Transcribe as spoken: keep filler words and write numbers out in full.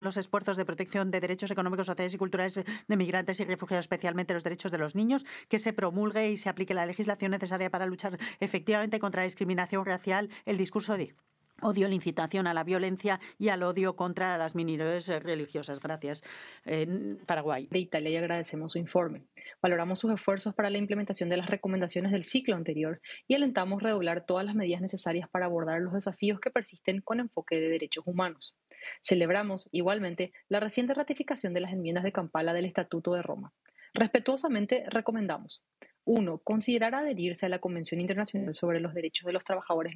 los esfuerzos de protección de derechos económicos, sociales y culturales de migrantes y refugiados, especialmente los derechos de los niños, que se promulgue y se aplique la legislación necesaria para luchar efectivamente contra la discriminación racial, el discurso de odio, la incitación a la violencia y al odio contra las minorías religiosas. Gracias. En Paraguay. De Italia y agradecemos su informe. Valoramos sus esfuerzos para la implementación de las recomendaciones del ciclo anterior y alentamos redoblar todas las medidas necesarias para abordar los desafíos que persisten con enfoque de derechos humanos. Celebramos, igualmente, la reciente ratificación de las enmiendas de Kampala del Estatuto de Roma. Respetuosamente recomendamos: uno. Considerar adherirse a la Convención Internacional sobre los Derechos de los Trabajadores